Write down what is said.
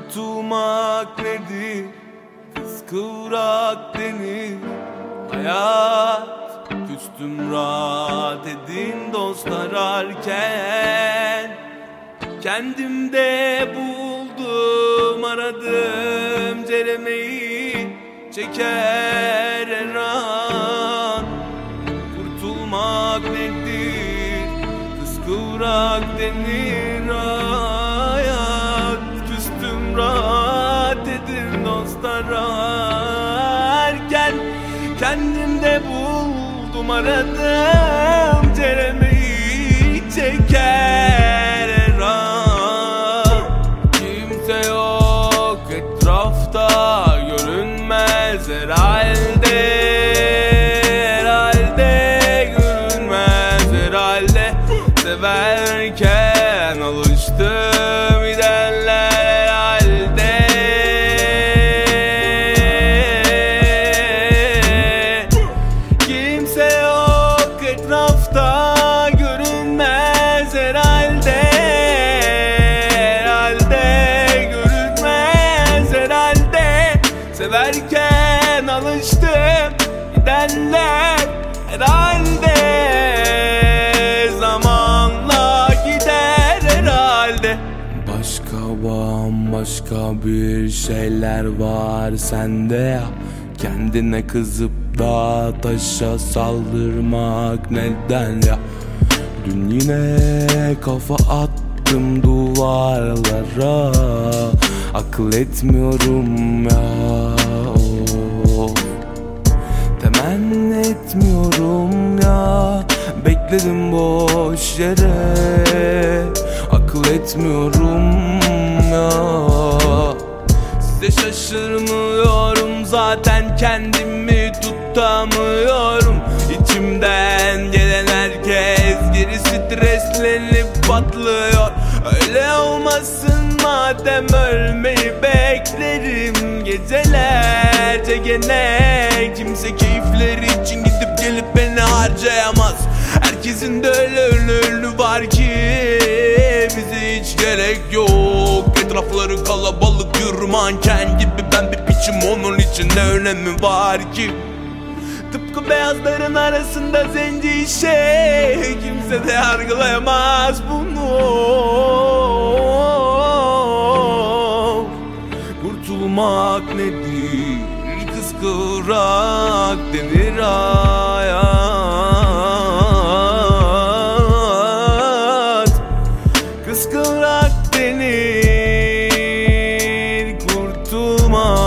Kurtulmak nedir? Kıskıvrak denir hayat. Küstüm rahat edin dostlar ararken. Kendimde buldum aradım ceremeyi, çeker her an. Kurtulmak nedir? Kıskıvrak denir hayat. Küstüm rahat edin dostlar ararken. Kendimde buldum aradım ceremeyi, çeker her an. Kimse yok etrafta, görünmez herhalde. Herhalde görünmez herhalde. Severken alıştım gidenler herhalde. Kimse yok etrafta, görünmez herhalde. Herhalde görünmez herhalde. Severken alıştım gidenler herhalde. Zamanla gider herhalde. Bambaşka bir şeyler var sende ya. Kendine kızıp da taşa saldırmak neden ya? Dün yine kafa attım duvarlara, akıl etmiyorum ya. Temenni etmiyorum ya. Bekledim boş yere, akıl etmiyorum ya. Size şaşırmıyorum zaten, kendimi tutamıyorum. İçimden gelen herkes geri streslenip patlıyor. Öyle olmasın madem, ölmeyi beklerim gecelerce gene. Kimse keyifleri için gidip gelip beni harcayamaz. Herkesin de öyle var ki bize hiç gerek yok. Etrafları kalabalık, yürü manken gibi. Ben bir piçim, onun için ne önemi var ki? Tıpkı beyazların arasında zenci şey. Kimse de yargılayamaz bunu. Kurtulmak nedir? Kıskıvrak denir hayat. Kıskıvrak denir kurtulmak.